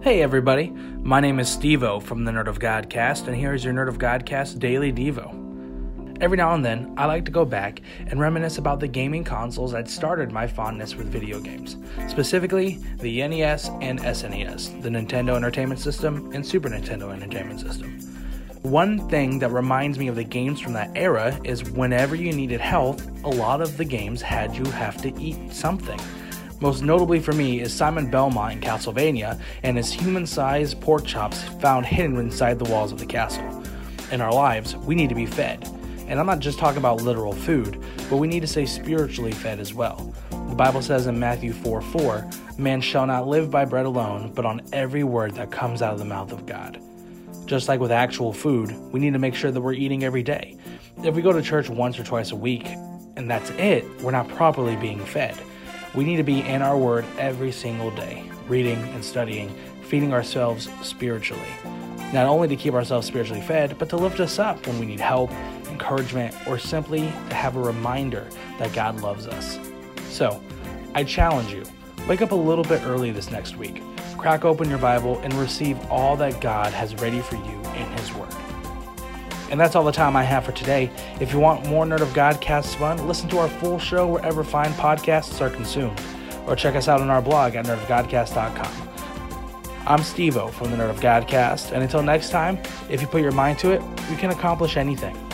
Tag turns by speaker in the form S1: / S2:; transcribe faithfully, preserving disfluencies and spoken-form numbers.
S1: Hey everybody, my name is Steve-O from the Nerd of Godcast, and here is your Nerd of Godcast Daily Devo. Every now and then, I like to go back and reminisce about the gaming consoles that started my fondness with video games, specifically the N E S and S N E S, the Nintendo Entertainment System and Super Nintendo Entertainment System. One thing that reminds me of the games from that era is whenever you needed health, a lot of the games had you have to eat something. Most notably for me is Simon Belmont in Castlevania and his human-sized pork chops found hidden inside the walls of the castle. In our lives, we need to be fed. And I'm not just talking about literal food, but we need to stay spiritually fed as well. The Bible says in Matthew four four, "Man shall not live by bread alone, but on every word that comes out of the mouth of God." Just like with actual food, we need to make sure that we're eating every day. If we go to church once or twice a week, and that's it, we're not properly being fed. We need to be in our word every single day, reading and studying, feeding ourselves spiritually. Not only to keep ourselves spiritually fed, but to lift us up when we need help, encouragement, or simply to have a reminder that God loves us. So, I challenge you, wake up a little bit early this next week, crack open your Bible, and receive all that God has ready for you in His Word. And that's all the time I have for today. If you want more Nerd of Godcast fun, listen to our full show wherever fine podcasts are consumed, or check us out on our blog at nerd of godcast dot com. I'm Steve-O from the Nerd of Godcast, and until next time, if you put your mind to it, you can accomplish anything.